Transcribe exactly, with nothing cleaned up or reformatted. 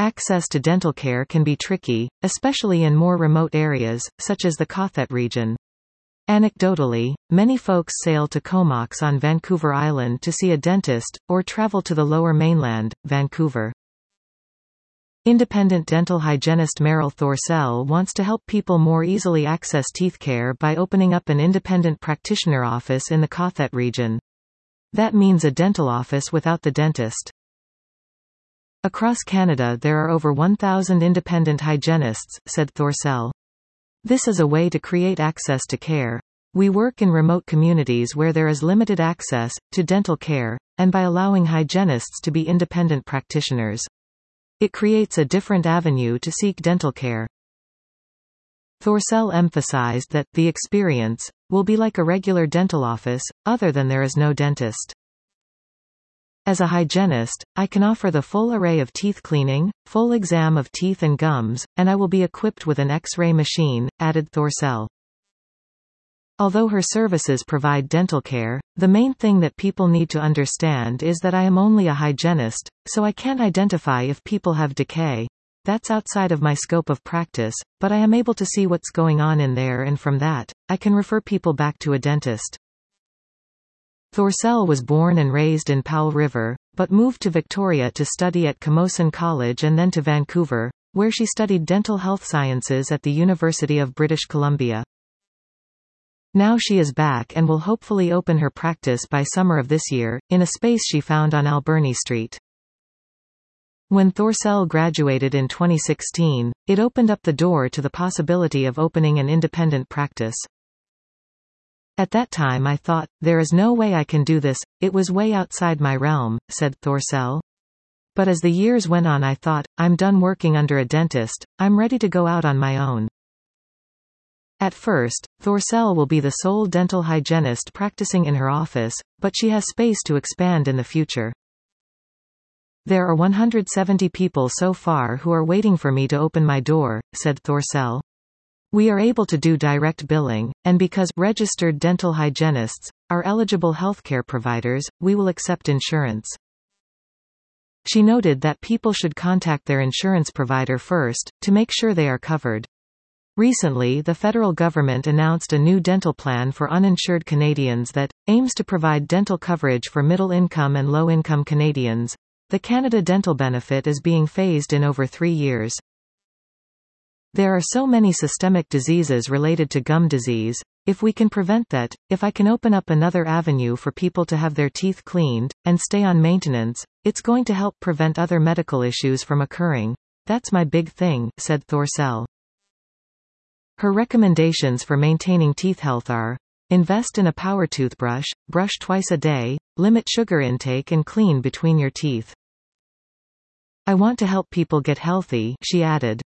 Access to dental care can be tricky, especially in more remote areas, such as the Cothet region. Anecdotally, many folks sail to Comox on Vancouver Island to see a dentist, or travel to the Lower Mainland, Vancouver. Independent dental hygienist Meryl Thorsell wants to help people more easily access teeth care by opening up an independent practitioner office in the Cothet region. That means a dental office without the dentist. Across Canada there are over one thousand independent hygienists, said Thorsell. This is a way to create access to care. We work in remote communities where there is limited access to dental care, and by allowing hygienists to be independent practitioners, it creates a different avenue to seek dental care. Thorsell emphasized that the experience will be like a regular dental office, other than there is no dentist. As a hygienist, I can offer the full array of teeth cleaning, full exam of teeth and gums, and I will be equipped with an X-ray machine, added Thorsell. Although her services provide dental care, the main thing that people need to understand is that I am only a hygienist, so I can't identify if people have decay. That's outside of my scope of practice, but I am able to see what's going on in there, and from that, I can refer people back to a dentist. Thorsell was born and raised in Powell River, but moved to Victoria to study at Camosun College and then to Vancouver, where she studied dental health sciences at the University of British Columbia. Now she is back and will hopefully open her practice by summer of this year, in a space she found on Alberni Street. When Thorsell graduated in twenty sixteen, it opened up the door to the possibility of opening an independent practice. At that time I thought, there is no way I can do this, it was way outside my realm, said Thorsell. But as the years went on I thought, I'm done working under a dentist, I'm ready to go out on my own. At first, Thorsell will be the sole dental hygienist practicing in her office, but she has space to expand in the future. There are one hundred seventy people so far who are waiting for me to open my door, said Thorsell. We are able to do direct billing, and because registered dental hygienists are eligible healthcare providers, we will accept insurance. She noted that people should contact their insurance provider first, to make sure they are covered. Recently the federal government announced a new dental plan for uninsured Canadians that aims to provide dental coverage for middle-income and low-income Canadians. The Canada Dental Benefit is being phased in over three years. There are so many systemic diseases related to gum disease. If we can prevent that, if I can open up another avenue for people to have their teeth cleaned, and stay on maintenance, it's going to help prevent other medical issues from occurring. That's my big thing, said Thorsell. Her recommendations for maintaining teeth health are: invest in a power toothbrush, brush twice a day, limit sugar intake and clean between your teeth. I want to help people get healthy, she added.